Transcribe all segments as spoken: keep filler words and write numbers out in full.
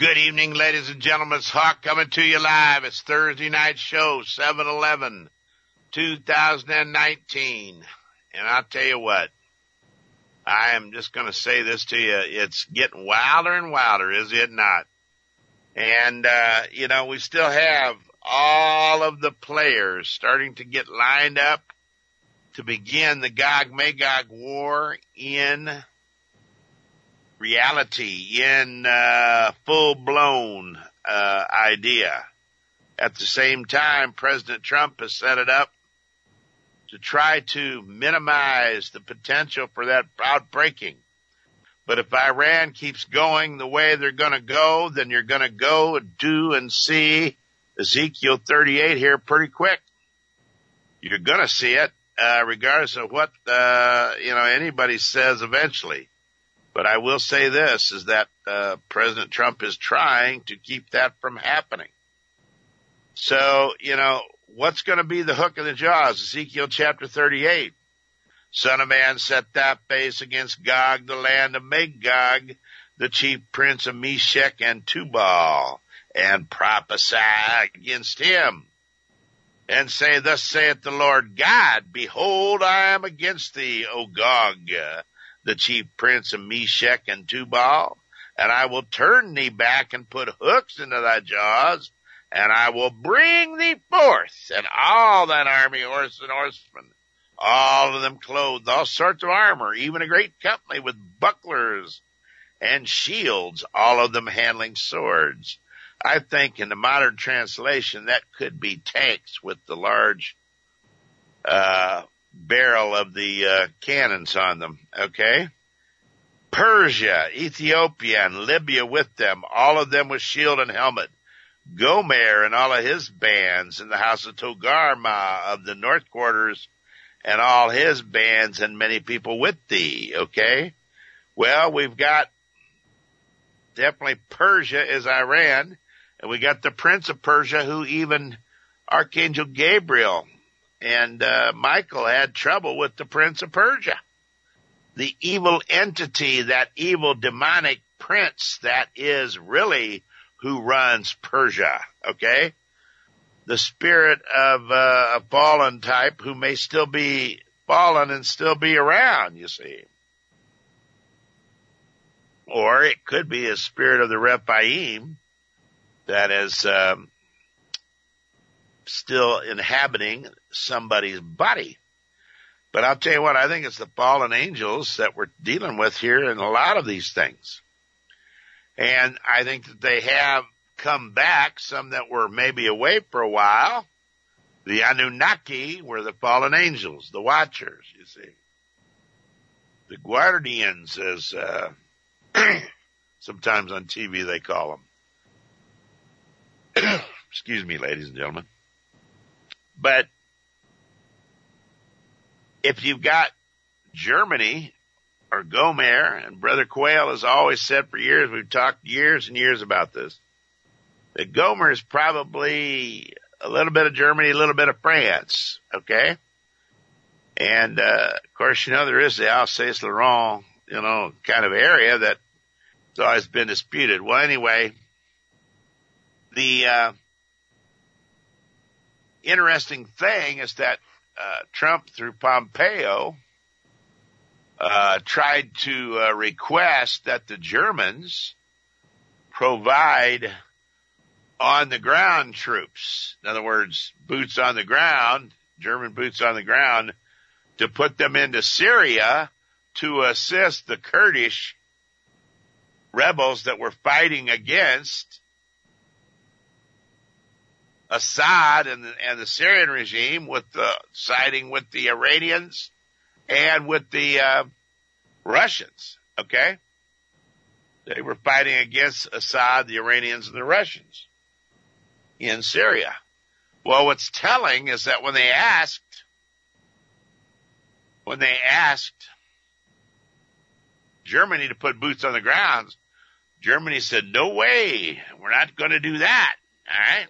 Good evening, ladies and gentlemen. It's Hawk coming to you live. It's Thursday night show, seven eleven two thousand nineteen. And I'll tell you what, I am just going to say this to you. It's getting wilder and wilder, is it not? And, uh, you know, we still have all of the players starting to get lined up to begin the Gog-Magog war in reality, in uh, full-blown uh, idea. At the same time, President Trump has set it up to try to minimize the potential for that outbreaking. But if Iran keeps going the way they're going to go, then you're going to go and do and see Ezekiel thirty-eight here pretty quick. You're going to see it, uh, regardless of what, uh, you know, anybody says eventually. But I will say this, is that uh, President Trump is trying to keep that from happening. So, you know, what's going to be the hook in the jaws? Ezekiel chapter thirty-eight. Son of man, set that face against Gog, the land of Magog, the chief prince of Meshech and Tubal, and prophesy against him. And say, thus saith the Lord God, behold, I am against thee, O Gog, the chief prince of Meshech and Tubal, and I will turn thee back and put hooks into thy jaws, and I will bring thee forth, and all thine army, horse and horsemen, all of them clothed, all sorts of armor, even a great company with bucklers and shields, all of them handling swords. I think in the modern translation that could be tanks with the large uh barrel of the uh, cannons on them, okay? Persia, Ethiopia, and Libya with them, all of them with shield and helmet. Gomer and all of his bands, in the house of Togarmah of the north quarters, and all his bands, and many people with thee, okay? Well, we've got definitely Persia is Iran, and we got the prince of Persia, who even Archangel Gabriel and uh, Michael had trouble with the prince of Persia. The evil entity, that evil demonic prince that is really who runs Persia, okay? The spirit of uh, a fallen type who may still be fallen and still be around, you see. Or it could be a spirit of the Rephaim that is um, still inhabiting somebody's body. But I'll tell you what, I think it's the fallen angels that we're dealing with here in a lot of these things. And I think that they have come back, some that were maybe away for a while. The Anunnaki were the fallen angels, the watchers, you see. The guardians, as uh, sometimes on T V they call them. Excuse me, ladies and gentlemen. But if you've got Germany or Gomer, and Brother Quayle has always said for years, we've talked years and years about this, that Gomer is probably a little bit of Germany, a little bit of France, okay? And, uh, of course, you know, there is the Alsace-Lorraine, you know, kind of area that has always been disputed. Well, anyway, the, uh, interesting thing is that uh, Trump, through Pompeo, uh, tried to uh, request that the Germans provide on-the-ground troops. In other words, boots on the ground, German boots on the ground, to put them into Syria to assist the Kurdish rebels that were fighting against Assad and the, and the Syrian regime, with the siding with the Iranians and with the uh, Russians, okay? They were fighting against Assad, the Iranians, and the Russians in Syria. Well, what's telling is that when they asked, when they asked Germany to put boots on the ground, Germany said, no way, we're not going to do that, all right?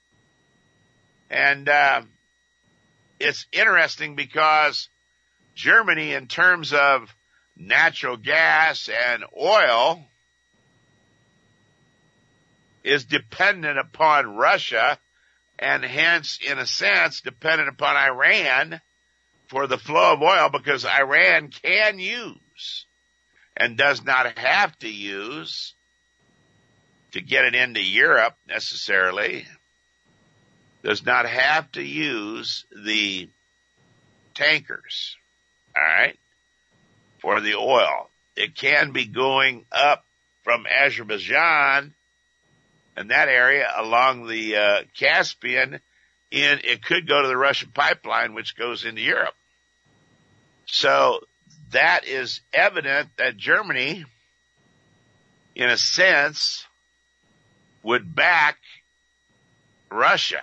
And uh, it's interesting because Germany, in terms of natural gas and oil, is dependent upon Russia and hence, in a sense, dependent upon Iran for the flow of oil, because Iran can use and does not have to use to get it into Europe necessarily, does not have to use the tankers, all right, for the oil. It can be going up from Azerbaijan and that area along the uh, Caspian, in it could go to the Russian pipeline, which goes into Europe. So that is evident that Germany, in a sense, would back Russia.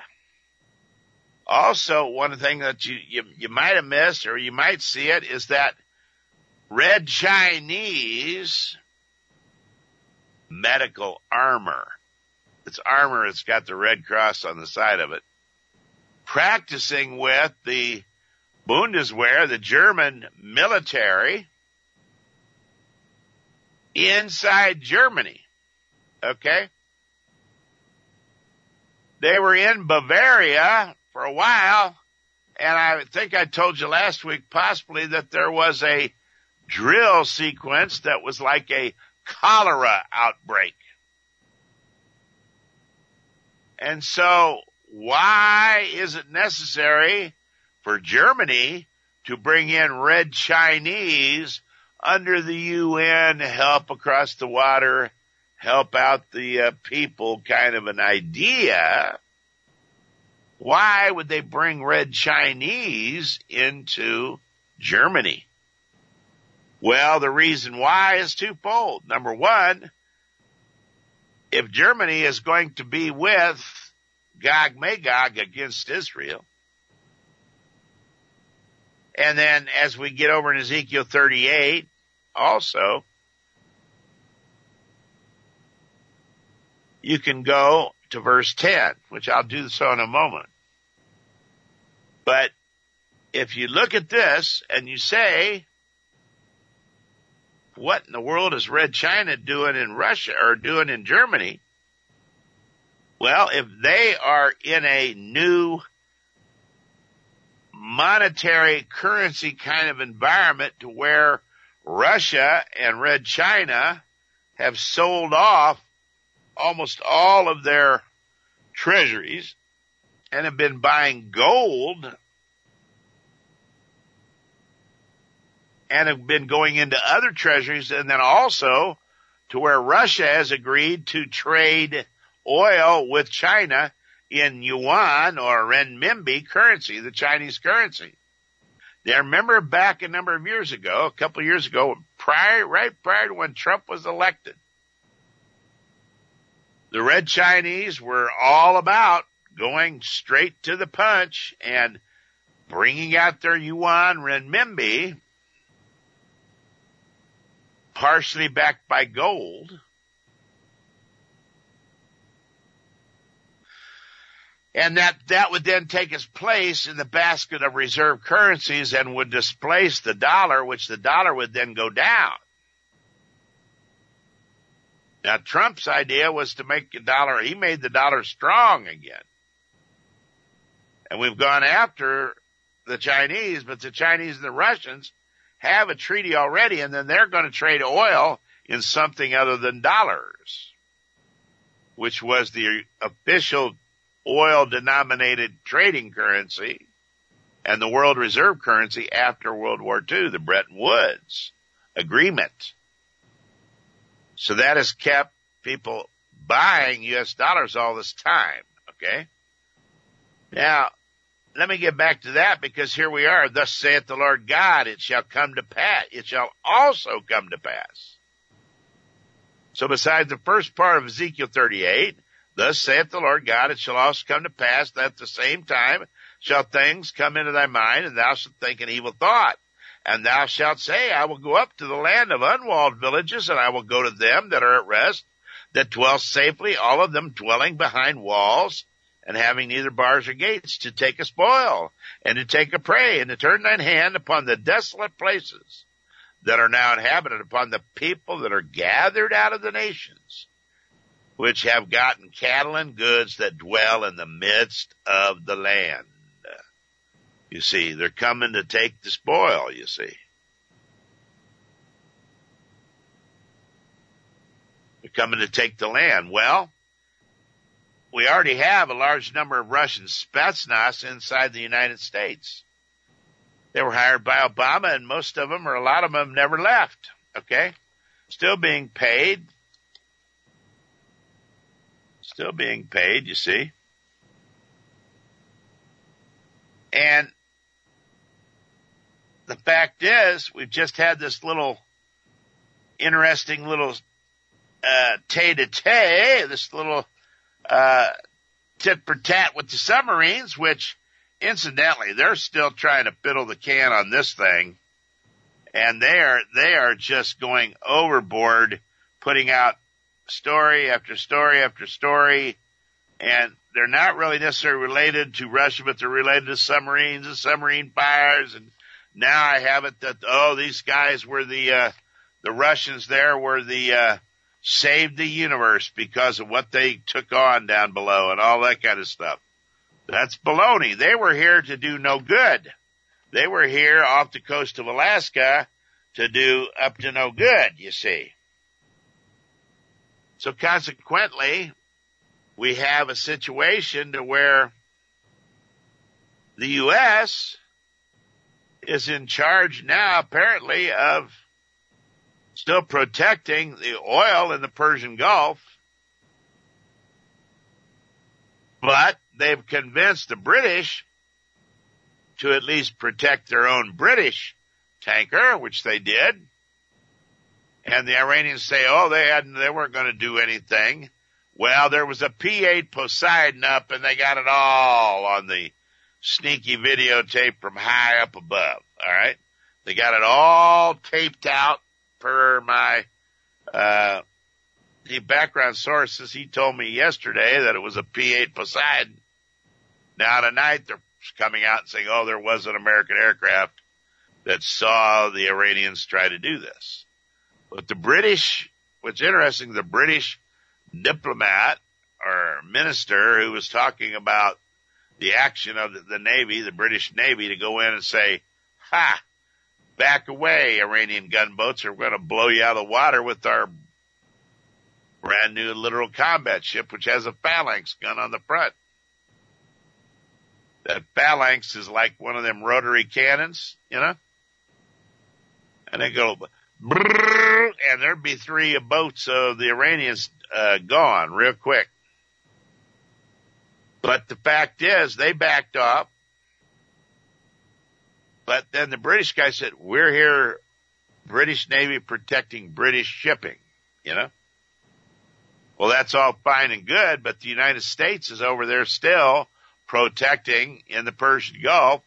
Also, one thing that you, you, you might have missed, or you might see it, is that Red Chinese medical armor. It's armor, it's got the Red Cross on the side of it. Practicing with the Bundeswehr, the German military, inside Germany. Okay? They were in Bavaria for a while, and I think I told you last week possibly that there was a drill sequence that was like a cholera outbreak. And so, why is it necessary for Germany to bring in Red Chinese under the U N, help across the water, help out the uh, people kind of an idea? Why would they bring Red Chinese into Germany? Well, the reason why is twofold. Number one, if Germany is going to be with Gog Magog against Israel, and then as we get over in Ezekiel thirty-eight, also, you can go to verse ten, which I'll do so in a moment. But if you look at this and you say, what in the world is Red China doing in Russia or doing in Germany? Well, if they are in a new monetary currency kind of environment to where Russia and Red China have sold off almost all of their treasuries and have been buying gold and have been going into other treasuries, and then also to where Russia has agreed to trade oil with China in yuan or renminbi currency, the Chinese currency. Now, remember back a number of years ago, a couple of years ago, prior, right prior to when Trump was elected, the Red Chinese were all about going straight to the punch and bringing out their yuan renminbi, partially backed by gold, and that, that would then take its place in the basket of reserve currencies and would displace the dollar, which the dollar would then go down. Now, Trump's idea was to make the dollar, he made the dollar strong again. And we've gone after the Chinese, but the Chinese and the Russians have a treaty already, and then they're going to trade oil in something other than dollars, which was the official oil-denominated trading currency and the world reserve currency after World War Two, the Bretton Woods Agreement. So that has kept people buying U S dollars all this time, okay? Now, let me get back to that, because here we are. Thus saith the Lord God, it shall come to pass. It shall also come to pass. So besides the first part of Ezekiel thirty-eight, thus saith the Lord God, it shall also come to pass that at the same time shall things come into thy mind, and thou shalt think an evil thought. And thou shalt say, I will go up to the land of unwalled villages, and I will go to them that are at rest, that dwell safely, all of them dwelling behind walls, and having neither bars or gates, to take a spoil, and to take a prey, and to turn thine hand upon the desolate places that are now inhabited, upon the people that are gathered out of the nations, which have gotten cattle and goods that dwell in the midst of the land. You see, they're coming to take the spoil, you see. They're coming to take the land. Well, we already have a large number of Russian Spetsnaz inside the United States. They were hired by Obama, and most of them, or a lot of them, never left, okay? Still being paid. Still being paid, you see. And the fact is, we've just had this little interesting little uh tay-to-tay, this little uh tit-for-tat with the submarines, which, incidentally, they're still trying to fiddle the can on this thing. And they are, they are just going overboard, putting out story after story after story. And they're not really necessarily related to Russia, but they're related to submarines and submarine fires. And now I have it that, oh, these guys were the, uh, the Russians there were the, uh, saved the universe because of what they took on down below and all that kind of stuff. That's baloney. They were here to do no good. They were here off the coast of Alaska to do up to no good, you see. So consequently, we have a situation to where the U S is in charge now, apparently, of still protecting the oil in the Persian Gulf. But they've convinced the British to at least protect their own British tanker, which they did. And the Iranians say, oh, they hadn't, they weren't going to do anything. Well, there was a P eight Poseidon up, and they got it all on the sneaky videotape from high up above. All right. They got it all taped out per my, uh, the background sources. He told me yesterday that it was a P eight Poseidon. Now tonight they're coming out and saying, oh, there was an American aircraft that saw the Iranians try to do this. But the British, what's interesting, the British diplomat or minister who was talking about the action of the, the Navy, the British Navy, to go in and say, ha, back away, Iranian gunboats, or we're going to blow you out of the water with our brand new littoral combat ship, which has a Phalanx gun on the front. That Phalanx is like one of them rotary cannons, you know? And they go, brrr, and there'd be three boats of the Iranians uh, gone real quick. But the fact is, they backed off. But then the British guy said, we're here, British Navy protecting British shipping, you know? Well, that's all fine and good, but the United States is over there still protecting in the Persian Gulf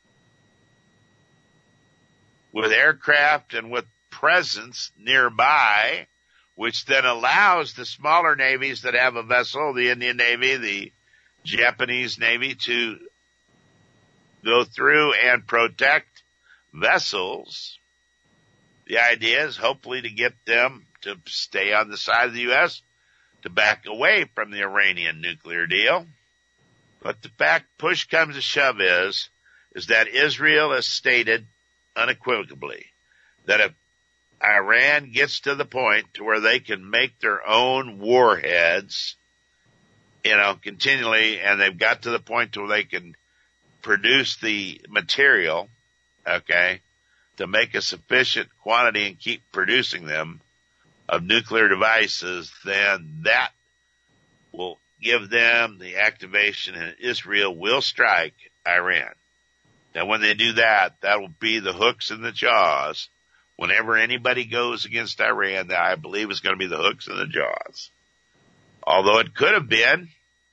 with aircraft and with presence nearby, which then allows the smaller navies that have a vessel, the Indian Navy, the Japanese Navy, to go through and protect vessels. The idea is hopefully to get them to stay on the side of the U S, to back away from the Iranian nuclear deal. But the fact, push comes to shove, is, is that Israel has stated unequivocally that if Iran gets to the point to where they can make their own warheads, you know, continually, and they've got to the point to where they can produce the material, okay, to make a sufficient quantity and keep producing them of nuclear devices, then that will give them the activation, and Israel will strike Iran. Now, when they do that, that will be the hooks in the jaws. Whenever anybody goes against Iran, that I believe is going to be the hooks in the jaws. Although it could have been,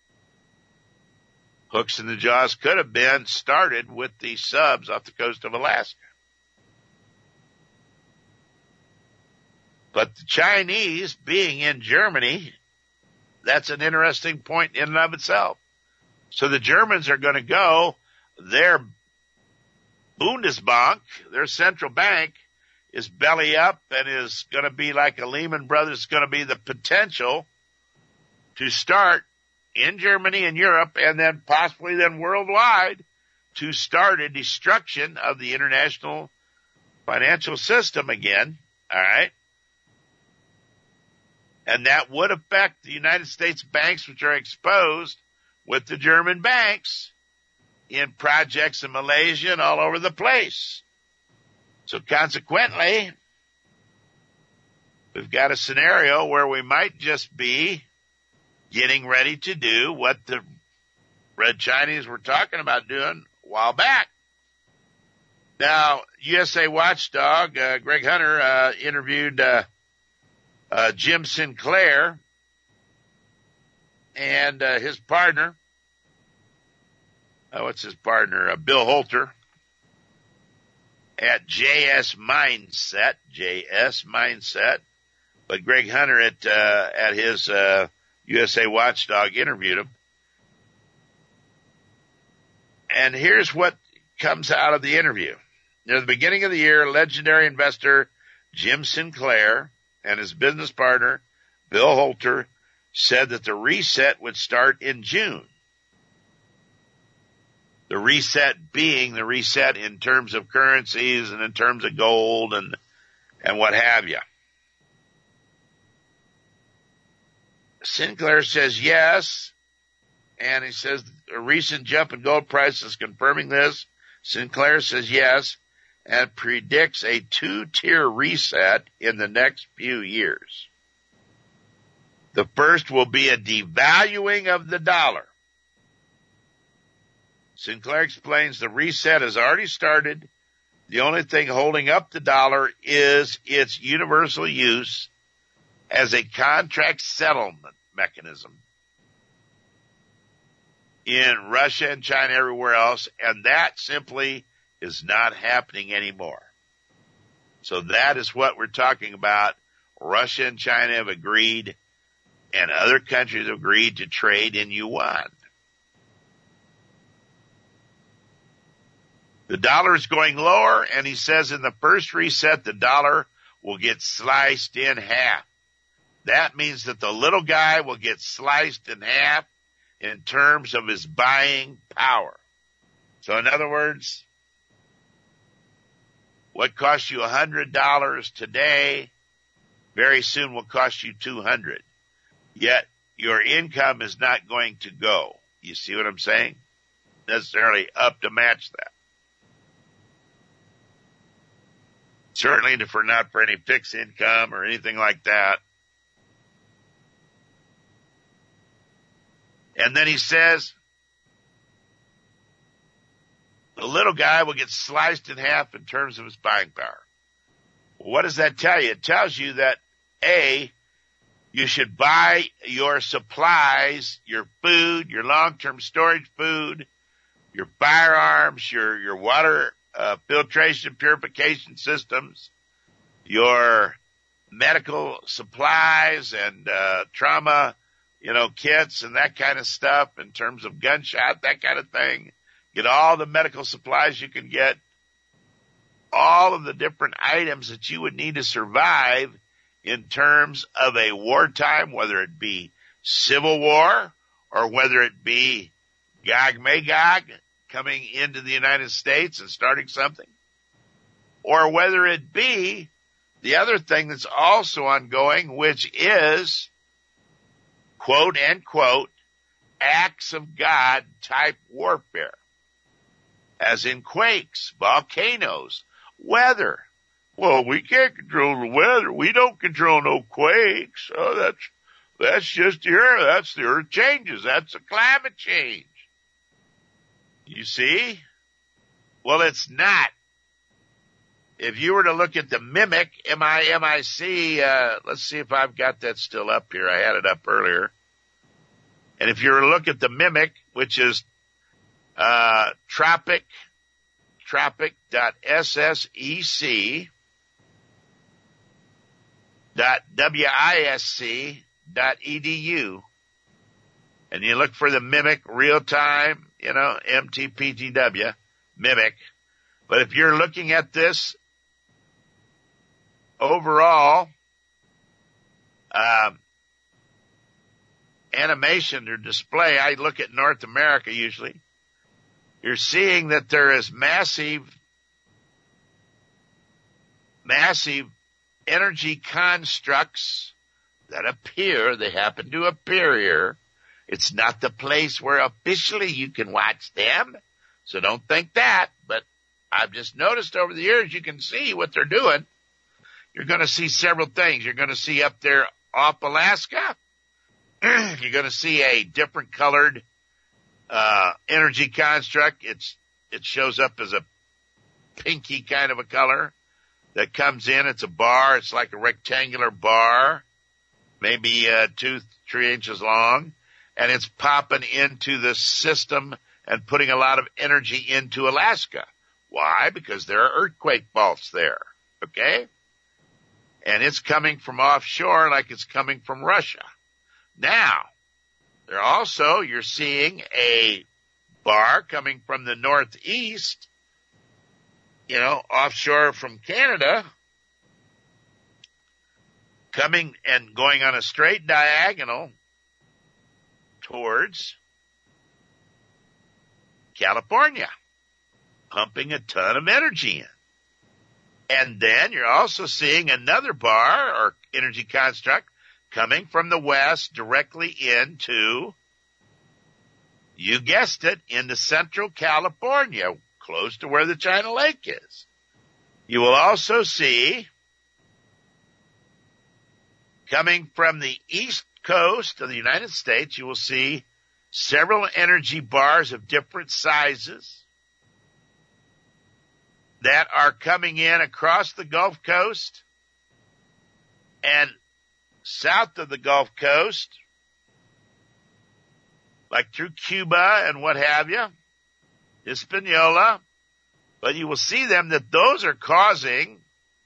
hooks in the jaws could have been started with the subs off the coast of Alaska. But the Chinese being in Germany, that's an interesting point in and of itself. So the Germans are going to go, their Bundesbank, their central bank, is belly up and is going to be like a Lehman Brothers, going to be the potential to start in Germany and Europe and then possibly then worldwide to start a destruction of the international financial system again. All right. And that would affect the United States banks, which are exposed with the German banks in projects in Malaysia and all over the place. So consequently, we've got a scenario where we might just be getting ready to do what the Red Chinese were talking about doing a while back. Now, U S A Watchdog, uh, Greg Hunter, uh, interviewed, uh, uh, Jim Sinclair and, uh, his partner. Uh, what's his partner? Uh, Bill Holter at J S Mindset, J S Mindset. But Greg Hunter at, uh, at his, uh, U S A Watchdog interviewed him. And here's what comes out of the interview. Near the beginning of the year, legendary investor Jim Sinclair and his business partner, Bill Holter, said that the reset would start in June. The reset being the reset in terms of currencies and in terms of gold and, and what have you. Sinclair says yes, and he says a recent jump in gold prices is confirming this. Sinclair says yes, and predicts a two-tier reset in the next few years. The first will be a devaluing of the dollar. Sinclair explains the reset has already started. The only thing holding up the dollar is its universal use as a contract settlement mechanism in Russia and China, everywhere else, and that simply is not happening anymore. So that is what we're talking about. Russia and China have agreed, and other countries have agreed to trade in yuan. The dollar is going lower, and he says in the first reset, the dollar will get sliced in half. That means that the little guy will get sliced in half in terms of his buying power. So in other words, what costs you one hundred dollars today very soon will cost you two hundred dollars. Yet your income is not going to go. You see what I'm saying? Necessarily up to match that. Certainly for not for any fixed income or anything like that. And then he says, the little guy will get sliced in half in terms of his buying power. Well, what does that tell you? It tells you that, A, you should buy your supplies, your food, your long-term storage food, your firearms, your, your water uh, filtration purification systems, your medical supplies and uh, trauma you know, kits and that kind of stuff in terms of gunshot, that kind of thing. Get all the medical supplies you can get, all of the different items that you would need to survive in terms of a wartime, whether it be civil war or whether it be Gog Magog coming into the United States and starting something, or whether it be the other thing that's also ongoing, which is quote, end quote, acts of God type warfare, as in quakes, volcanoes, weather. Well, we can't control the weather. We don't control no quakes. Oh, that's, that's just the earth. That's the earth changes. That's a climate change. You see? Well, it's not. If you were to look at the MIMIC, M I M I C, uh, let's see if I've got that still up here. I had it up earlier. And if you were to look at the MIMIC, which is, uh, tropic, tropic.ssec dot wisc dot edu, and you look for the MIMIC real time, you know, M T P T W, MIMIC. But if you're looking at this overall, um, animation or display, I look at North America usually, you're seeing that there is massive, massive energy constructs that appear, they happen to appear here. It's not the place where officially you can watch them, so don't think that, but I've just noticed over the years you can see what they're doing. You're going to see several things. You're going to see up there off Alaska, you're going to see a different colored uh energy construct. It's it shows up as a pinky kind of a color that comes in. It's a bar. It's like a rectangular bar, maybe uh, two, three inches long, and it's popping into the system and putting a lot of energy into Alaska. Why? Because there are earthquake faults there, okay? And it's coming from offshore like it's coming from Russia. Now, there also, you're seeing a bar coming from the northeast, you know, offshore from Canada, coming and going on a straight diagonal towards California, pumping a ton of energy in. And then you're also seeing another bar or energy construct coming from the west directly into, you guessed it, into central California, close to where the China Lake is. You will also see, coming from the east coast of the United States, you will see several energy bars of different sizes that are coming in across the Gulf Coast and south of the Gulf Coast, like through Cuba and what have you, Hispaniola, but you will see them that those are causing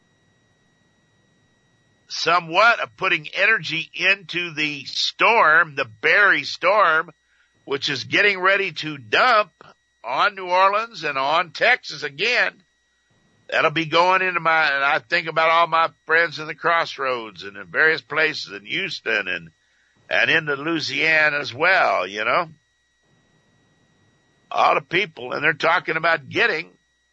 somewhat of putting energy into the storm, the Barry storm, which is getting ready to dump on New Orleans and on Texas again. That'll be going into my, and I think about all my friends in the crossroads and in various places in Houston and, and into Louisiana as well, you know. All the people, and they're talking about getting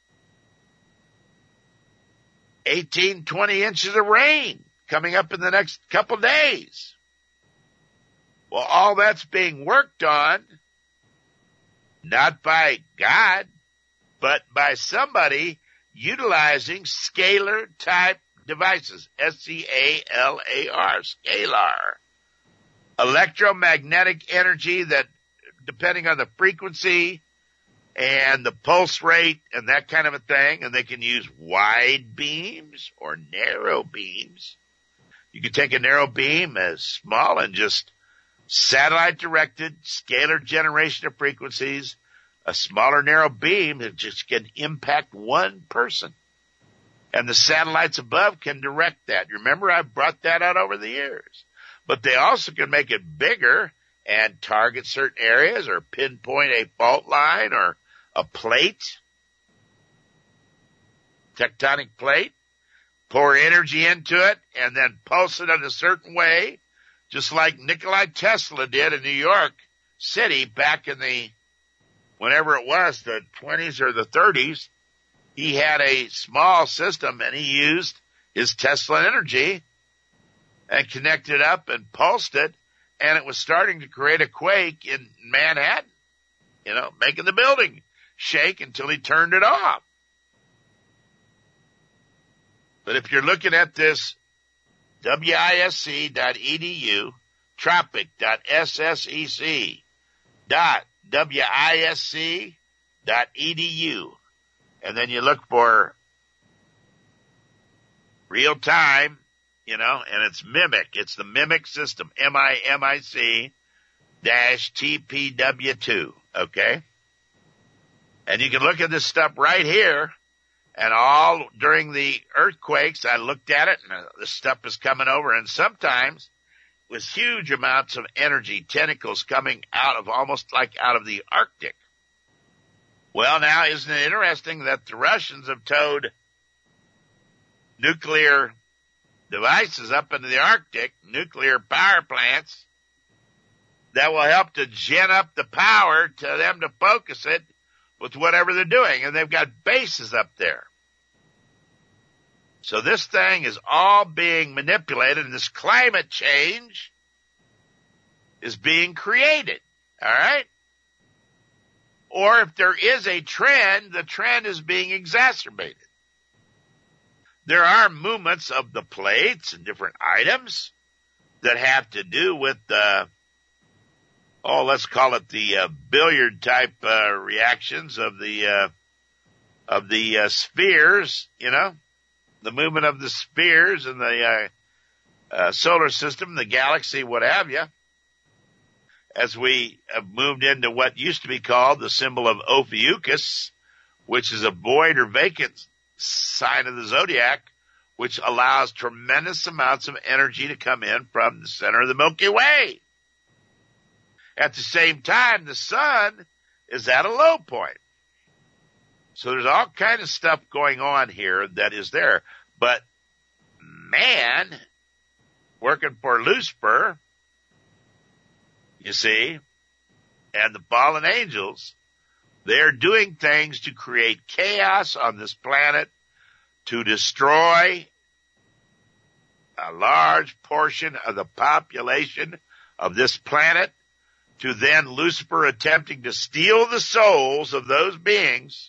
eighteen, twenty inches of rain coming up in the next couple days. Well, all that's being worked on, not by God, but by somebody utilizing scalar type devices, S C A L A R, scalar. Electromagnetic energy that, depending on the frequency and the pulse rate and that kind of a thing, and they can use wide beams or narrow beams. You can take a narrow beam as small and just satellite directed scalar generation of frequencies. A smaller narrow beam that just can impact one person. And the satellites above can direct that. Remember, I've brought that out over the years. But they also can make it bigger and target certain areas or pinpoint a fault line or a plate, tectonic plate, pour energy into it, and then pulse it in a certain way, just like Nikola Tesla did in New York City back in the whenever it was, the twenties or the thirties. He had a small system and he used his Tesla energy and connected up and pulsed it, and it was starting to create a quake in Manhattan, you know, making the building shake until he turned it off. But if you're looking at this wisc dot e d u, tropic dot ssec dot wisc dot e d u, and then you look for real time, you know, and it's MIMIC. It's the MIMIC system, M I M I C dash T P W two, okay? And you can look at this stuff right here, and all during the earthquakes, I looked at it, and the stuff is coming over, and sometimes with huge amounts of energy, tentacles coming out of almost like out of the Arctic. Well, now, isn't it interesting that the Russians have towed nuclear devices up into the Arctic, nuclear power plants that will help to gin up the power to them to focus it with whatever they're doing. And they've got bases up there. So this thing is all being manipulated, and this climate change is being created. All right? Or if there is a trend, the trend is being exacerbated. There are movements of the plates and different items that have to do with the, oh, let's call it the uh, billiard type uh, reactions of the uh, of the uh, spheres, you know, the movement of the spheres in the uh, uh, solar system, the galaxy, what have you. As we have moved into what used to be called the symbol of Ophiuchus, which is a void or vacant sign of the zodiac, which allows tremendous amounts of energy to come in from the center of the Milky Way. At the same time, the sun is at a low point. So there's all kind of stuff going on here that is there. But man, working for Lucifer, you see, and the fallen angels, they're doing things to create chaos on this planet, to destroy a large portion of the population of this planet, to then Lucifer attempting to steal the souls of those beings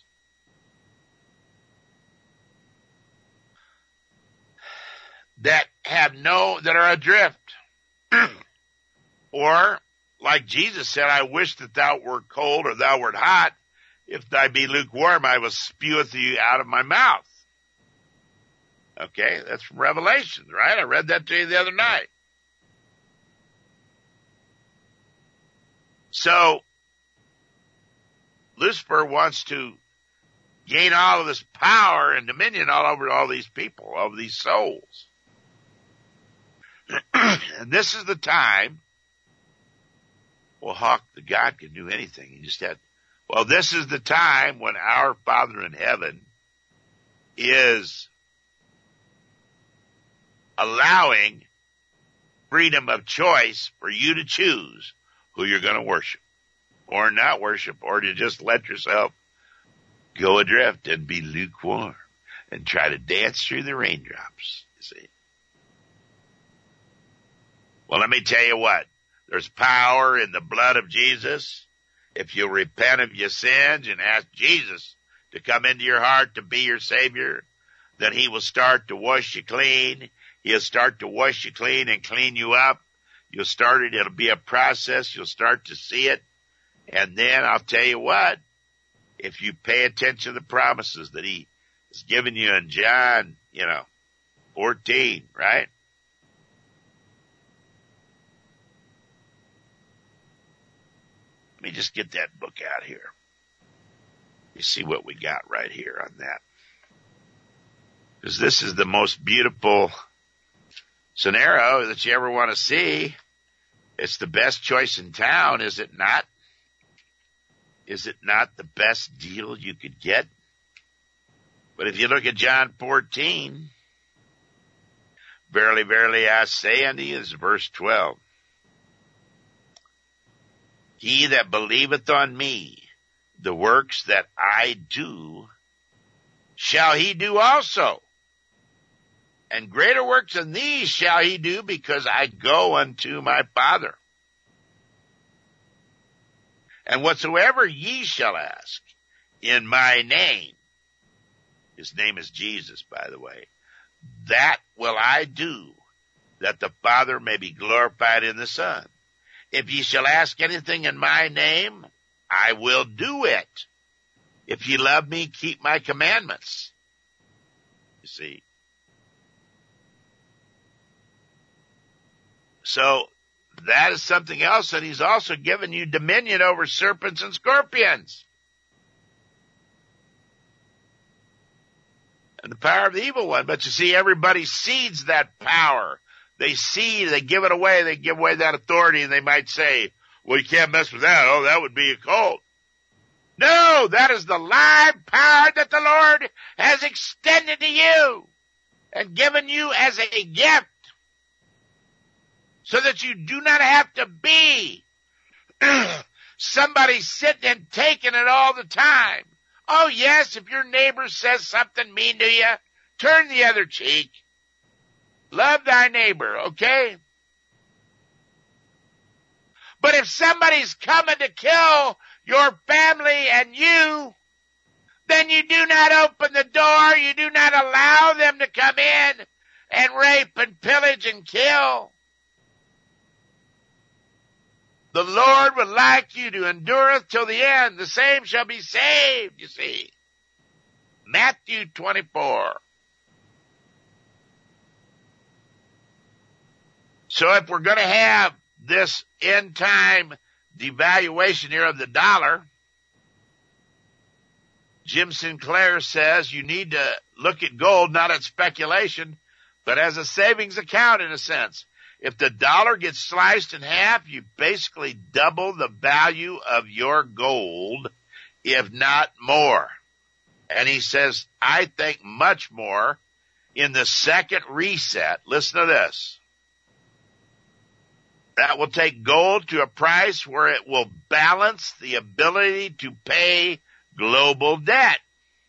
that have no, that are adrift. Or, like Jesus said, I wish that thou wert cold or thou wert hot. If thou be lukewarm, I will speweth thee out of my mouth. Okay, that's from Revelation, right? I read that to you the other night. So, Lucifer wants to gain all of this power and dominion all over all these people, all of these souls. And this is the time. Well, Hawk, the God can do anything. He just had, well, this is the time when our Father in heaven is allowing freedom of choice for you to choose who you're going to worship or not worship, or to just let yourself go adrift and be lukewarm and try to dance through the raindrops, you see. Well, let me tell you what. There's power in the blood of Jesus. If you repent of your sins and ask Jesus to come into your heart to be your Savior, then He will start to wash you clean. He'll start to wash you clean and clean you up. You'll start it. It'll be a process. You'll start to see it. And then I'll tell you what, if you pay attention to the promises that He has given you in John, you know, fourteen, right? Let me just get that book out here. You see what we got right here on that. Because this is the most beautiful scenario that you ever want to see. It's the best choice in town, is it not? Is it not the best deal you could get? But if you look at John fourteen, verily, verily, I say unto you, this is verse twelve. He that believeth on me, the works that I do, shall he do also. And greater works than these shall he do, because I go unto my Father. And whatsoever ye shall ask in my name, his name is Jesus, by the way, that will I do, that the Father may be glorified in the Son. If ye shall ask anything in my name, I will do it. If ye love me, keep my commandments. You see. So that is something else, and He's also given you dominion over serpents and scorpions. And the power of the evil one. But you see, everybody cedes that power. They see, they give it away, they give away that authority, and they might say, well, you can't mess with that. Oh, that would be a cult. No, that is the live power that the Lord has extended to you and given you as a gift, so that you do not have to be Somebody's sitting and taking it all the time. Oh yes, if your neighbor says something mean to you, turn the other cheek. Love thy neighbor, okay? But if somebody's coming to kill your family and you, then you do not open the door, you do not allow them to come in and rape and pillage and kill. The Lord would like you to endureth till the end. The same shall be saved, you see. Matthew twenty-four. So if we're going to have this end time devaluation here of the dollar, Jim Sinclair says you need to look at gold not as speculation, but as a savings account in a sense. If the dollar gets sliced in half, you basically double the value of your gold, if not more. And he says, I think much more in the second reset. Listen to this. That will take gold to a price where it will balance the ability to pay global debt.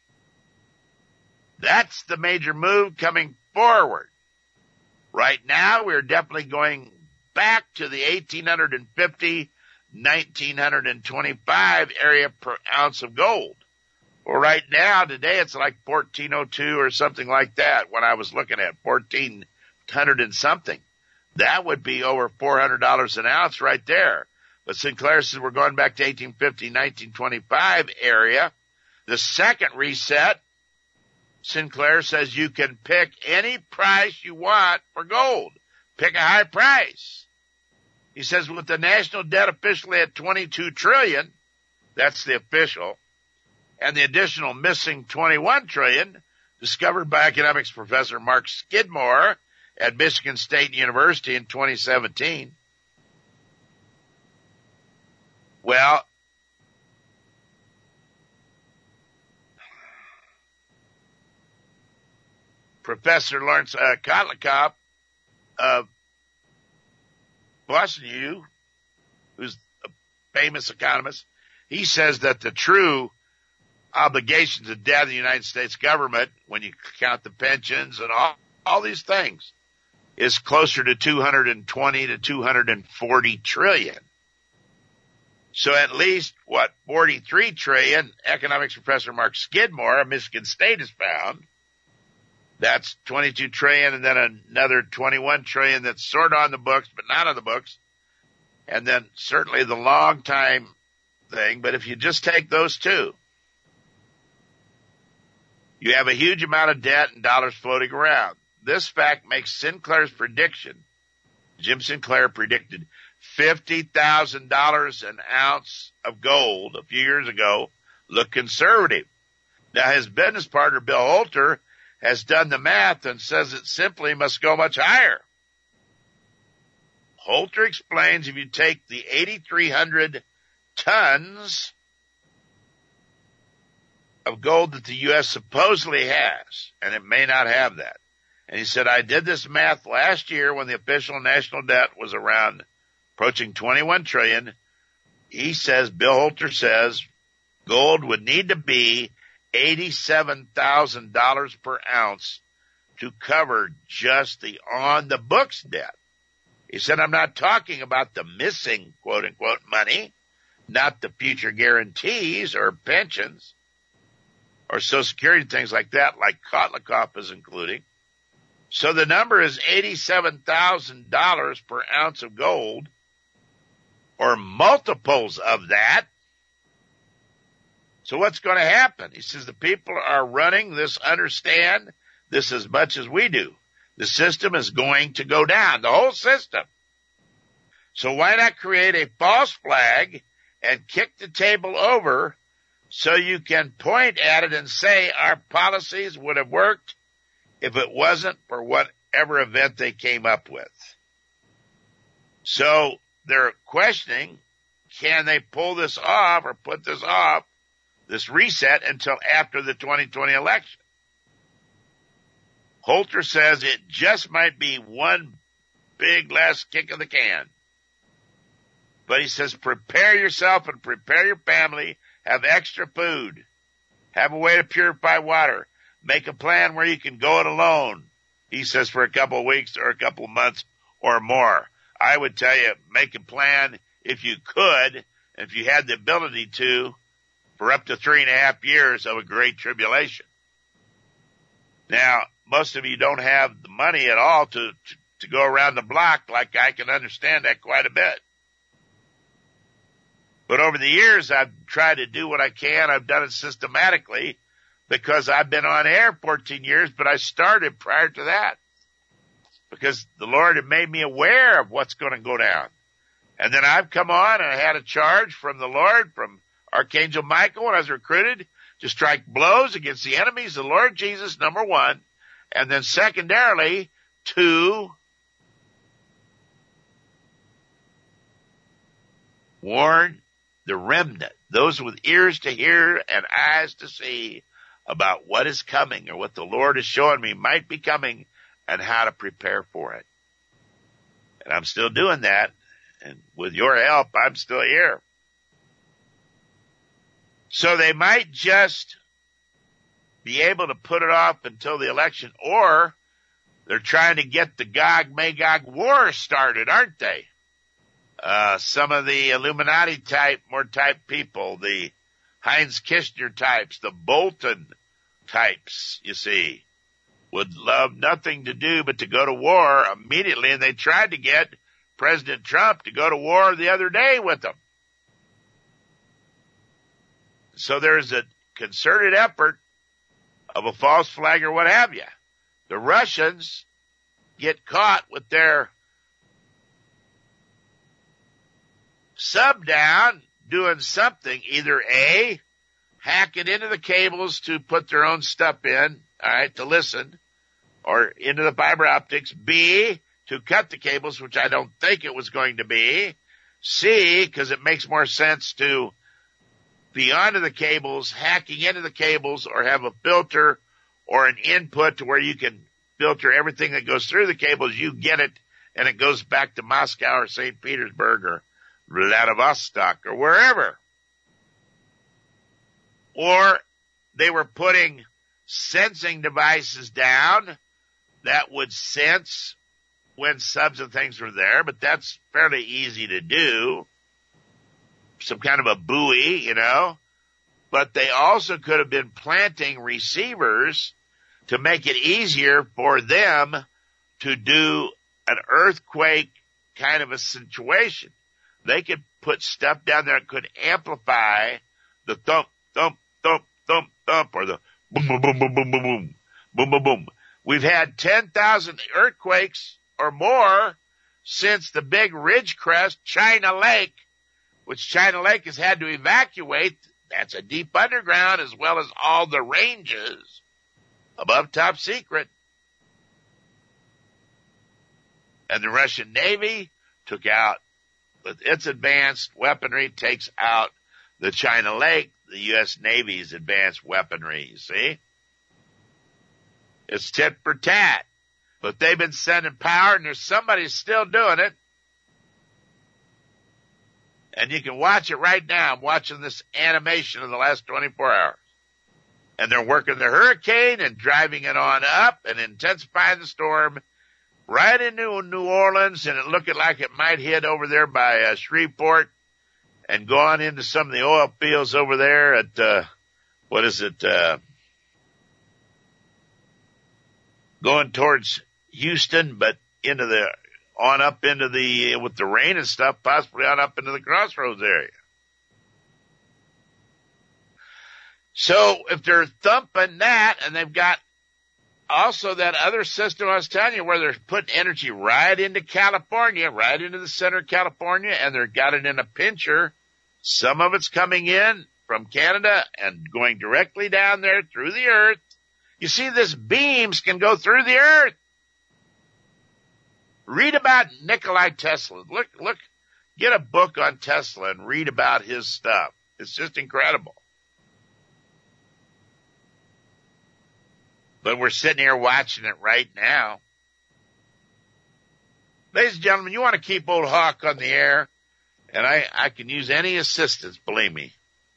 That's the major move coming forward. Right now, we're definitely going back to the eighteen fifty, nineteen twenty-five area per ounce of gold. Well, right now, today, it's like fourteen oh two or something like that when I was looking at fourteen hundred and something. That would be over four hundred dollars an ounce right there. But Sinclair says we're going back to eighteen fifty, nineteen twenty-five area. The second reset, Sinclair says you can pick any price you want for gold. Pick a high price. He says with the national debt officially at twenty-two trillion dollars, that's the official, and the additional missing twenty-one trillion dollars discovered by economics professor Mark Skidmore at Michigan State University in twenty seventeen. Well, Professor Lawrence uh, Kotlikoff of Boston U, who's a famous economist, he says that the true obligations of debt of the United States government, when you count the pensions and all, all these things, is closer to two hundred twenty to two hundred forty trillion. So at least, what, forty-three trillion, economics professor Mark Skidmore of Michigan State has found. That's twenty-two trillion and then another twenty-one trillion that's sort of on the books, but not on the books. And then certainly the long time thing. But if you just take those two, you have a huge amount of debt and dollars floating around. This fact makes Sinclair's prediction, Jim Sinclair predicted fifty thousand dollars an ounce of gold a few years ago, look conservative. Now his business partner, Bill Holter, has done the math and says it simply must go much higher. Holter explains if you take the eighty-three hundred tons of gold that the U S supposedly has, and it may not have that. And he said, I did this math last year when the official national debt was around approaching twenty-one trillion. He says, Bill Holter says, gold would need to be eighty-seven thousand dollars per ounce to cover just the on-the-books debt. He said, I'm not talking about the missing, quote-unquote, money, not the future guarantees or pensions or Social Security, things like that, like Kotlikoff is including. So the number is eighty-seven thousand dollars per ounce of gold, or multiples of that. So what's going to happen? He says the people are running this, understand this as much as we do. The system is going to go down, the whole system. So why not create a false flag and kick the table over so you can point at it and say our policies would have worked if it wasn't for whatever event they came up with. So they're questioning, can they pull this off or put this off, this reset, until after the twenty twenty election? Holter says it just might be one big last kick of the can. But he says, prepare yourself and prepare your family. Have extra food. Have a way to purify water. Make a plan where you can go it alone. He says for a couple of weeks or a couple of months or more. I would tell you, make a plan if you could, if you had the ability to, for up to three and a half years of a great tribulation. Now, most of you don't have the money at all to, to, to go around the block. Like, I can understand that quite a bit. But over the years, I've tried to do what I can. I've done it systematically because I've been on air fourteen years, but I started prior to that because the Lord had made me aware of what's going to go down. And then I've come on and I had a charge from the Lord, from Archangel Michael, when I was recruited to strike blows against the enemies of the Lord Jesus, number one. And then secondarily, to warn the remnant, those with ears to hear and eyes to see, about what is coming or what the Lord is showing me might be coming and how to prepare for it. And I'm still doing that. And with your help, I'm still here. So they might just be able to put it off until the election, or they're trying to get the Gog-Magog war started, aren't they? Uh, some of the Illuminati type, more type people, the Heinz Kishner types, the Bolton types, you see, would love nothing to do but to go to war immediately. And they tried to get President Trump to go to war the other day with them. So there's a concerted effort of a false flag or what have you. The Russians get caught with their sub down doing something, either A, hacking into the cables to put their own stuff in, all right, to listen, or into the fiber optics, B, to cut the cables, which I don't think it was going to be, C, because it makes more sense to be onto the cables, hacking into the cables, or have a filter or an input to where you can filter everything that goes through the cables. You get it, and it goes back to Moscow or Saint Petersburg or Vladivostok or wherever. Or they were putting sensing devices down that would sense when subs and things were there, but that's fairly easy to do. Some kind of a buoy, you know. But they also could have been planting receivers to make it easier for them to do an earthquake kind of a situation. They could put stuff down there that could amplify the thump, thump, thump, thump, thump, or the boom, boom, boom, boom, boom, boom, boom, boom, boom, boom. We've had ten thousand earthquakes or more since the big Ridgecrest, China Lake, which China Lake has had to evacuate. That's a deep underground, as well as all the ranges above top secret. And the Russian Navy took out, with its advanced weaponry, takes out the China Lake, the U S Navy's advanced weaponry, you see? It's tit for tat. But they've been sending power, and there's somebody still doing it. And you can watch it right now. I'm watching this animation of the last twenty-four hours. And they're working the hurricane and driving it on up and intensifying the storm right into New Orleans, and it looking like it might hit over there by uh, Shreveport and go on into some of the oil fields over there at, uh, what is it, uh, going towards Houston, but into the, on up into the, with the rain and stuff, possibly on up into the Crossroads area. So if they're thumping that, and they've got also that other system I was telling you where they're putting energy right into California, right into the center of California, and they've got it in a pincher. Some of it's coming in from Canada and going directly down there through the earth. You see, this beams can go through the earth. Read about Nikolai Tesla. Look, look, get a book on Tesla and read about his stuff. It's just incredible. But we're sitting here watching it right now. Ladies and gentlemen, you want to keep old Hawk on the air? And I, I can use any assistance, believe me.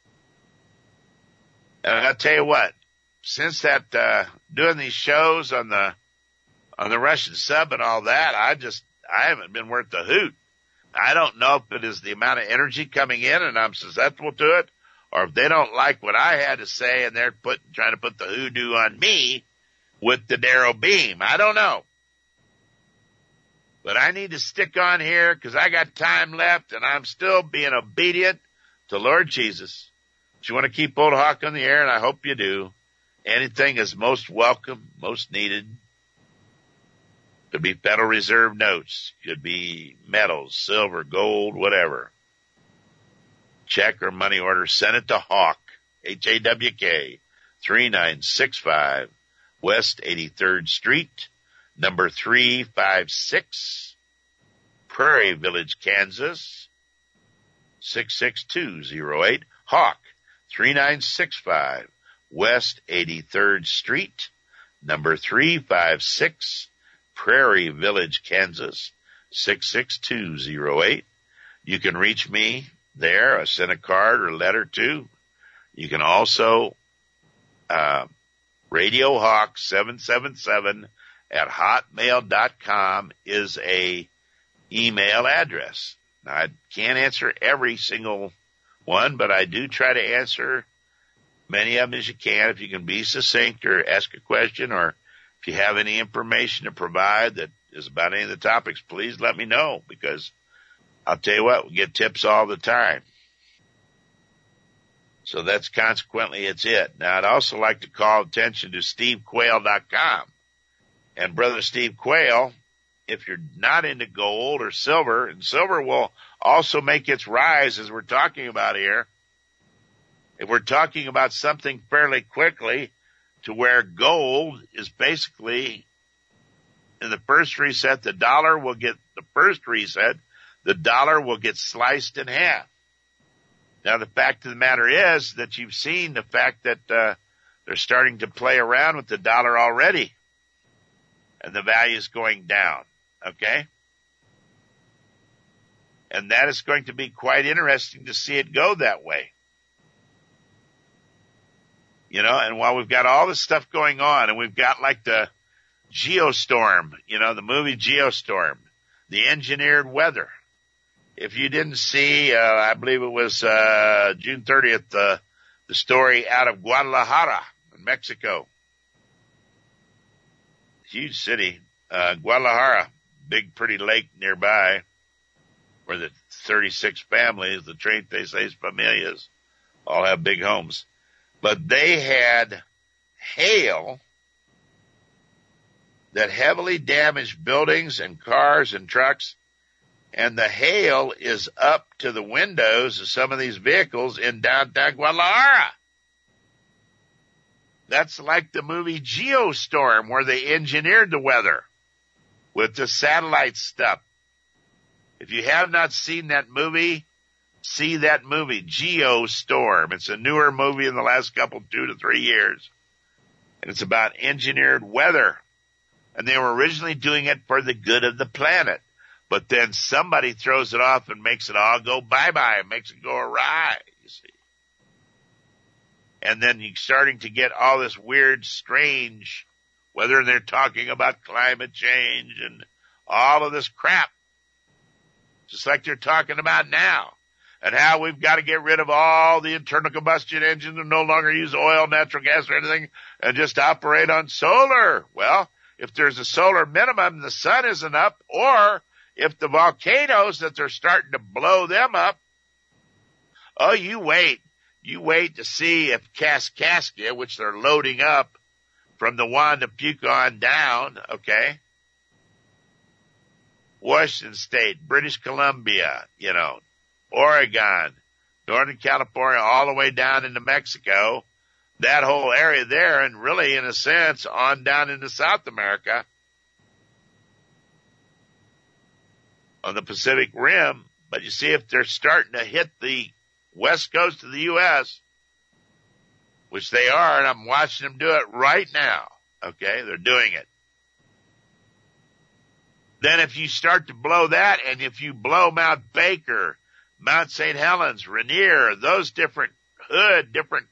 And I'll tell you what, since that, uh, doing these shows on the, on the Russian sub and all that, I just, I haven't been worth a hoot. I don't know if it is the amount of energy coming in and I'm susceptible to it, or if they don't like what I had to say and they're put, trying to put the hoodoo on me with the narrow beam. I don't know. But I need to stick on here because I got time left and I'm still being obedient to Lord Jesus. If you want to keep Old Hawk on the air, and I hope you do, anything is most welcome, most needed. Could be Federal Reserve notes, could be metals, silver, gold, whatever. Check or money order, send it to Hawk, H A W K, three nine six five, West eighty-third Street, number three five six, Prairie Village, Kansas, six six two zero eight. Hawk, three nine six five, West eighty-third Street, number three five six, Prairie Village, Kansas, six six two zero eight. You can reach me there. I send a card or letter too. You can also, uh, Radio Hawk seven seven seven at hotmail dot com is a email address. Now, I can't answer every single one, but I do try to answer many of them as you can. If you can be succinct or ask a question, or if you have any information to provide that is about any of the topics, please let me know, because I'll tell you what, we get tips all the time. So that's consequently it's it. Now, I'd also like to call attention to steve quayle dot com. And Brother Steve Quayle, if you're not into gold or silver, and silver will also make its rise as we're talking about here. If we're talking about something fairly quickly to where gold is basically in the first reset, the dollar will get the first reset, the dollar will get sliced in half. Now, the fact of the matter is that you've seen the fact that uh, they're starting to play around with the dollar already, and the value is going down, okay? And that is going to be quite interesting to see it go that way. You know, and while we've got all this stuff going on, and we've got like the Geostorm, you know, the movie Geostorm, the engineered weather. If you didn't see, uh, I believe it was uh June thirtieth, uh, the story out of Guadalajara in Mexico. Huge city, uh, Guadalajara, big pretty lake nearby, where the thirty-six families, the treinta y seis familias, all have big homes. But they had hail that heavily damaged buildings and cars and trucks, and the hail is up to the windows of some of these vehicles in downtown Guadalajara. That's like the movie Geostorm, where they engineered the weather with the satellite stuff. If you have not seen that movie, see that movie, Geostorm. It's a newer movie in the last couple, two to three years. And it's about engineered weather. And they were originally doing it for the good of the planet. But then somebody throws it off and makes it all go bye-bye, makes it go awry, you see. And then you're starting to get all this weird, strange, whether they're talking about climate change and all of this crap, just like they're talking about now, and how we've got to get rid of all the internal combustion engines and no longer use oil, natural gas, or anything, and just operate on solar. Well, if there's a solar minimum, the sun isn't up, or if the volcanoes that they're starting to blow them up, oh, you wait. You wait to see if Kaskaskia, which they're loading up from the Juan de Fuca on down, okay, Washington State, British Columbia, you know, Oregon, Northern California, all the way down into Mexico, that whole area there, and really, in a sense, on down into South America, on the Pacific Rim. But you see, if they're starting to hit the west coast of the U S, which they are, and I'm watching them do it right now, okay, they're doing it. Then if you start to blow that, and if you blow Mount Baker, Mount Saint Helens, Rainier, those different Hood, different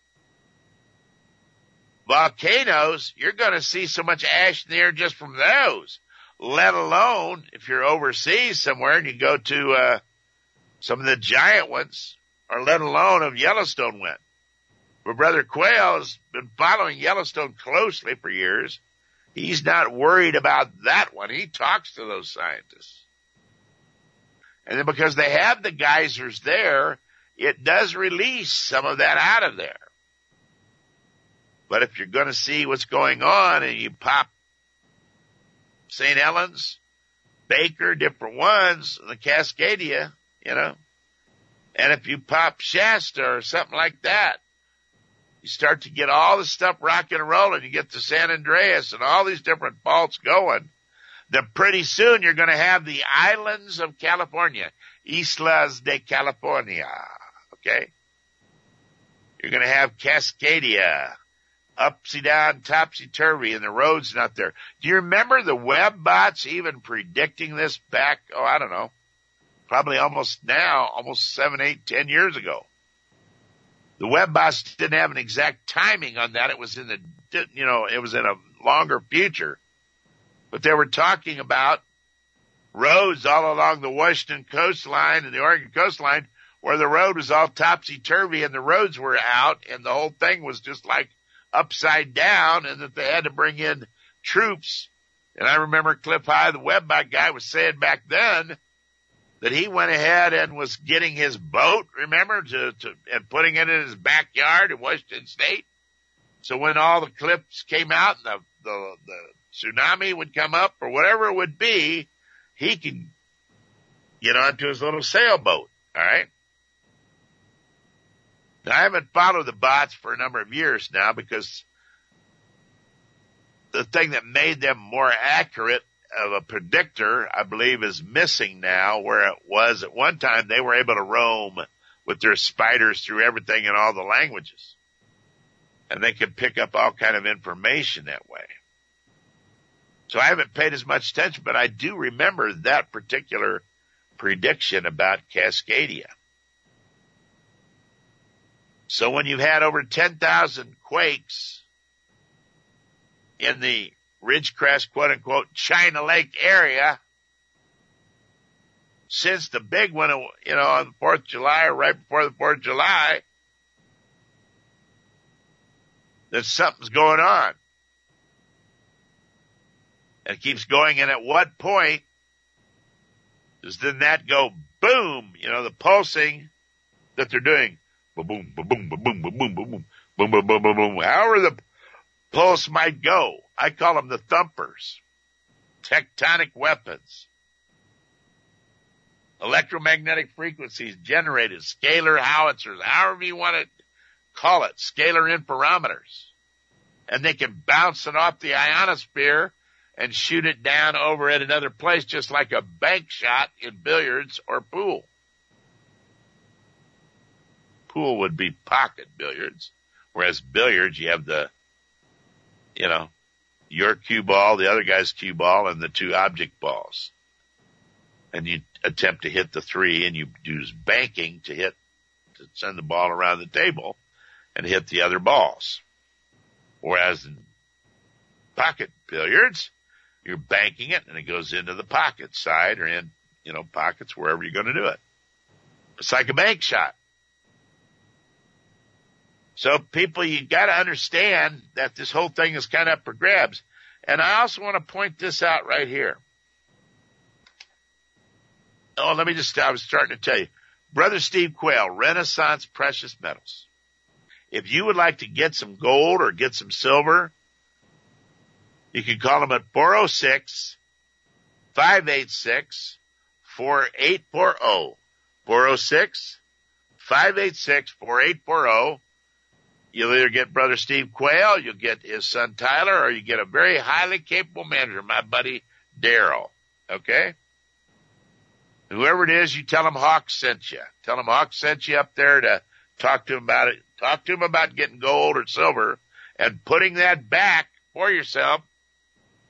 volcanoes, you're going to see so much ash in the air just from those, let alone if you're overseas somewhere and you go to uh, some of the giant ones, or let alone if Yellowstone went. But Brother Quayle has been following Yellowstone closely for years. He's not worried about that one. He talks to those scientists. And then because they have the geysers there, it does release some of that out of there. But if you're going to see what's going on and you pop Saint Helens, Baker, different ones, the Cascadia, you know, and if you pop Shasta or something like that, you start to get all the stuff rocking and rolling. You get the San Andreas and all these different faults going. Then pretty soon you're going to have the islands of California, Islas de California, okay? You're going to have Cascadia, upsy down, topsy-turvy, and the road's not there. Do you remember the web bots even predicting this back, oh, I don't know, probably almost now, almost seven, eight, ten years ago? The web bots didn't have an exact timing on that. It was in the, you know, it was in a longer future. But they were talking about roads all along the Washington coastline and the Oregon coastline where the road was all topsy-turvy and the roads were out and the whole thing was just like upside down, and that they had to bring in troops. And I remember Cliff High, the webbot guy, was saying back then that he went ahead and was getting his boat, remember, to, to and putting it in his backyard in Washington State. So when all the cliffs came out and the, the, the tsunami would come up or whatever it would be, he could get onto his little sailboat, all right? Now, I haven't followed the bots for a number of years now because the thing that made them more accurate of a predictor, I believe, is missing now, where it was at one time they were able to roam with their spiders through everything in all the languages. And they could pick up all kind of information that way. So I haven't paid as much attention, but I do remember that particular prediction about Cascadia. So when you've had over ten thousand quakes in the Ridgecrest, quote-unquote, China Lake area, since the big one, you know, on the fourth of July or right before the fourth of July, that something's going on. And it keeps going, and at what point does then that go boom, you know, the pulsing that they're doing, ba-boom, ba-boom, ba-boom, ba-boom, ba-boom, boom, boom, boom, boom, boom, however the pulse might go. I call them the thumpers, tectonic weapons, electromagnetic frequencies generated, scalar howitzers, however you want to call it, scalar interferometers. And they can bounce it off the ionosphere and shoot it down over at another place, just like a bank shot in billiards or pool. Pool would be pocket billiards, whereas billiards, you have the, you know, your cue ball, the other guy's cue ball, and the two object balls. And you attempt to hit the three, and you use banking to hit, to send the ball around the table and hit the other balls. Whereas in pocket billiards, you're banking it, and it goes into the pocket side or in, you know, pockets wherever you're going to do it. It's like a bank shot. So people, you got to understand that this whole thing is kind of up for grabs. And I also want to point this out right here. Oh, let me just, I was starting to tell you. Brother Steve Quayle, Renaissance Precious Metals. If you would like to get some gold or get some silver, you can call him at four oh six, five eight six, four eight four zero. four oh six, five eight six, four eight four zero. You'll either get Brother Steve Quayle, you'll get his son Tyler, or you get a very highly capable manager, my buddy Daryl. Okay? Whoever it is, you tell him Hawk sent you. Tell him Hawk sent you up there to talk to him about it. Talk to him about getting gold or silver and putting that back for yourself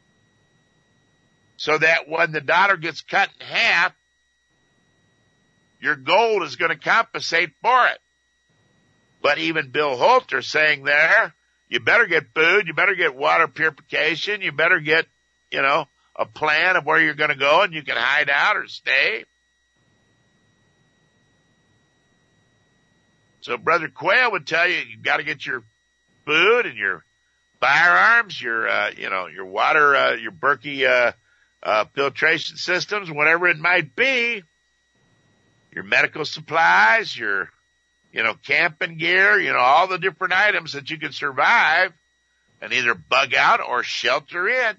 so that when the dollar gets cut in half, your gold is going to compensate for it. But even Bill Holter saying there, you better get food, you better get water purification, you better get, you know, a plan of where you're going to go and you can hide out or stay. So Brother Quayle would tell you, you've got to get your food and your firearms, your, uh, you know, your water, uh, your Berkey, uh, uh, filtration systems, whatever it might be, your medical supplies, your, you know, camping gear, you know, all the different items that you can survive and either bug out or shelter in.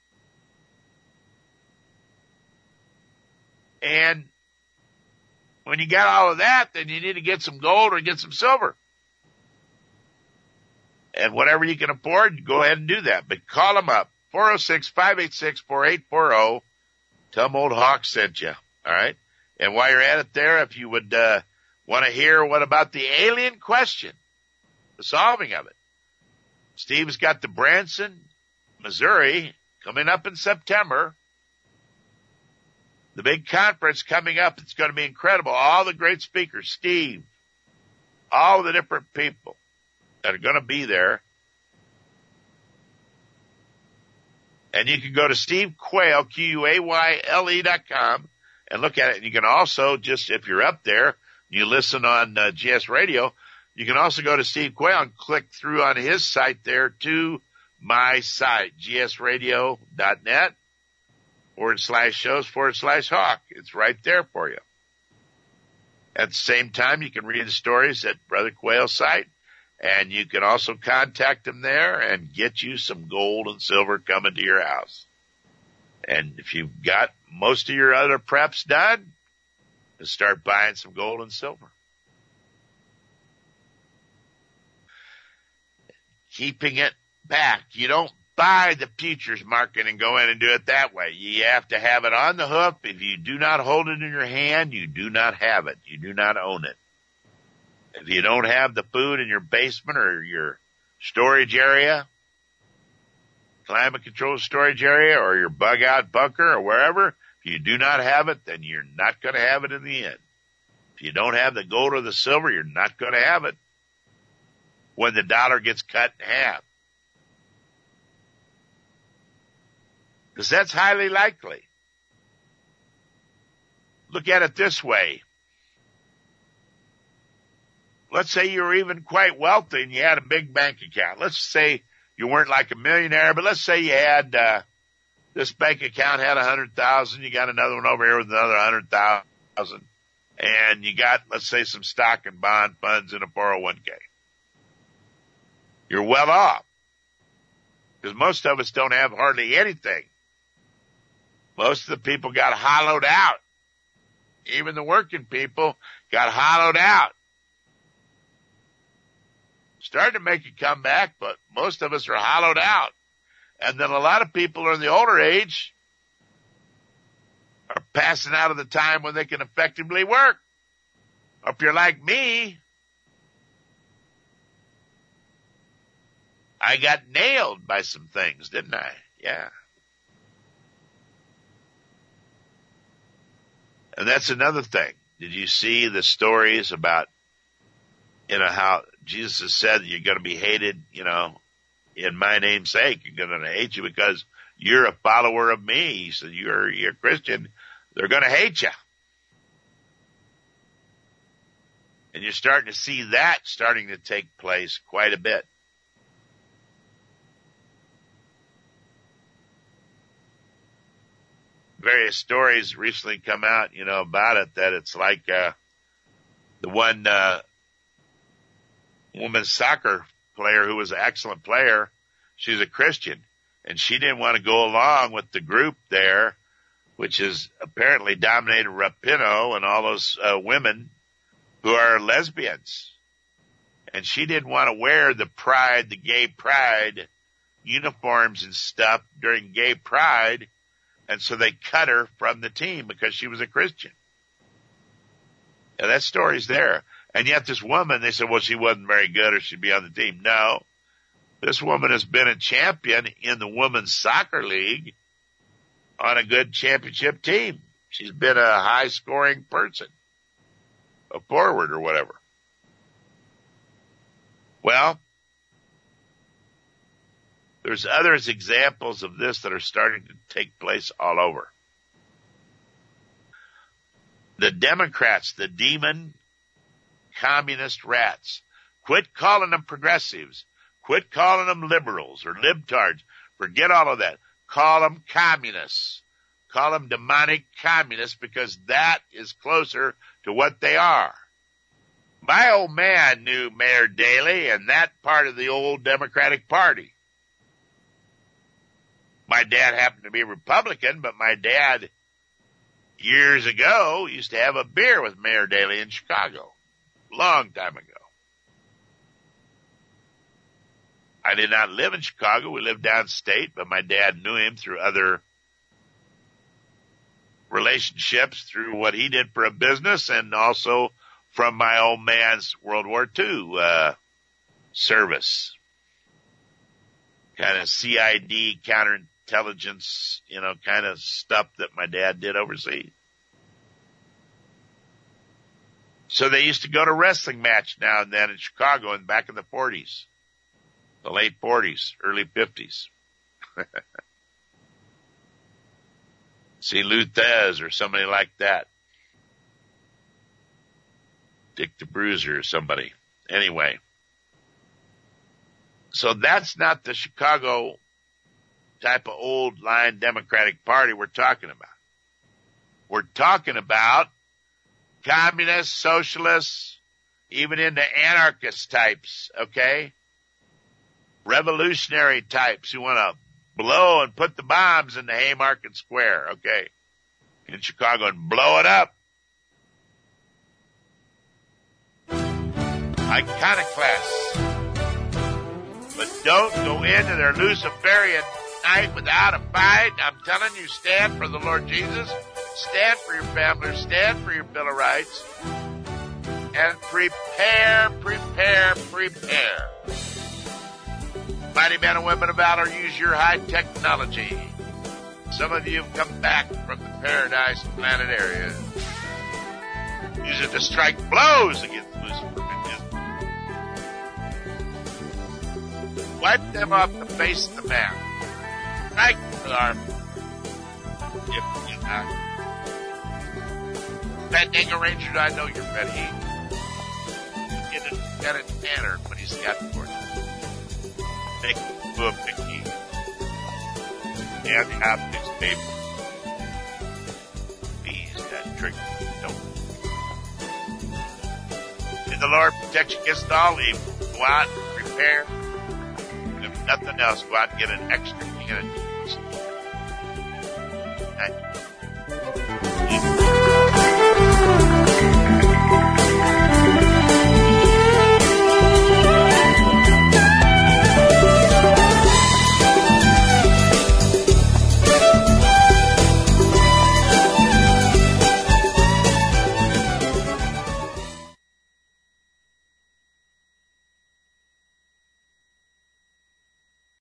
And when you got all of that, then you need to get some gold or get some silver. And whatever you can afford, go ahead and do that. But call them up, four oh six, five eight six, four eight four zero. Tell them Old Hawk sent you, all right? And while you're at it there, if you would uh, want to hear what about the alien question, the solving of it, Steve's got the Branson, Missouri, coming up in September. The big conference coming up, it's going to be incredible. All the great speakers, Steve, all the different people that are going to be there. And you can go to Steve Quayle, Q U A Y L E dot com, and look at it. And you can also just, if you're up there, you listen on uh, G S Radio, you can also go to Steve Quayle and click through on his site there to my site, G S radio dot net. Forward slash shows, forward slash hawk. It's right there for you. At the same time, you can read the stories at Brother Quayle's site, and you can also contact him there and get you some gold and silver coming to your house. And if you've got most of your other preps done, just start buying some gold and silver. Keeping it back. You don't buy the futures market and go in and do it that way. You have to have it on the hook. If you do not hold it in your hand, you do not have it. You do not own it. If you don't have the food in your basement or your storage area, climate controlled storage area, or your bug out bunker or wherever, if you do not have it, then you're not going to have it in the end. If you don't have the gold or the silver, you're not going to have it when the dollar gets cut in half. Because that's highly likely. Look at it this way. Let's say you were even quite wealthy and you had a big bank account. Let's say you weren't like a millionaire, but let's say you had, uh, this bank account had a hundred thousand. You got another one over here with another hundred thousand. And you got, let's say, some stock and bond funds in a four oh one k. You're well off. Because most of us don't have hardly anything. Most of the people got hollowed out. Even the working people got hollowed out. Starting to make a comeback, but most of us are hollowed out. And then a lot of people in the older age are passing out of the time when they can effectively work. Or if you're like me, I got nailed by some things, didn't I? Yeah. And that's another thing. Did you see the stories about, you know, how Jesus has said you're going to be hated, you know, in my name's sake. You're going to hate you because you're a follower of me. He said, you're, you're a Christian. They're going to hate you. And you're starting to see that starting to take place quite a bit. Various stories recently come out, you know, about it, that it's like, uh, the one, uh, women's soccer player who was an excellent player. She's a Christian and she didn't want to go along with the group there, which is apparently dominated Rapinoe and all those, uh, women who are lesbians. And she didn't want to wear the pride, the gay pride uniforms and stuff during gay pride. And so they cut her from the team because she was a Christian. And that story's there. And yet this woman, they said, well, she wasn't very good or she'd be on the team. No. This woman has been a champion in the women's soccer league on a good championship team. She's been a high scoring person. forward or whatever. Well, there's other examples of this that are starting to take place all over. The Democrats, the demon communist rats, quit calling them progressives. Quit calling them liberals or libtards. Forget all of that. Call them communists. Call them demonic communists because that is closer to what they are. My old man knew Mayor Daley and that part of the old Democratic Party. My dad happened to be a Republican, but my dad years ago used to have a beer with Mayor Daley in Chicago. Long time ago. I did not live in Chicago. We lived downstate, but my dad knew him through other relationships, through what he did for a business, and also from my old man's World War Two uh, service. Kind of C I D, counterintelligence, you know, kind of stuff that my dad did overseas. So they used to go to wrestling match now and then in Chicago and back in the forties. The late forties, early fifties. See Luthez or somebody like that. Dick the Bruiser or somebody. Anyway. So that's not the Chicago type of old line Democratic Party we're talking about. We're talking about communists, socialists, even into anarchist types, okay? Revolutionary types who want to blow and put the bombs in the Haymarket Square, okay, in Chicago and blow it up. Iconoclasts. But don't go into their Luciferian night without a fight. I'm telling you, stand for the Lord Jesus. Stand for your family. Stand for your Bill of Rights. And prepare, prepare, prepare. Mighty men and women of valor, use your high technology. Some of you have come back from the Paradise Planet area. Use it to strike blows against Lucifer. Wipe them off the face of the map. Strike with our if you not. That Dingo Ranger, I know you're ready. Get it, get it, Tanner, what he's got for you. Make it book the key. And the optics, baby. Please, that trick. Don't. And the Lord protect you against all evil. Go out and prepare. And if nothing else, go out and get an extra king and a Jesus. Thank you.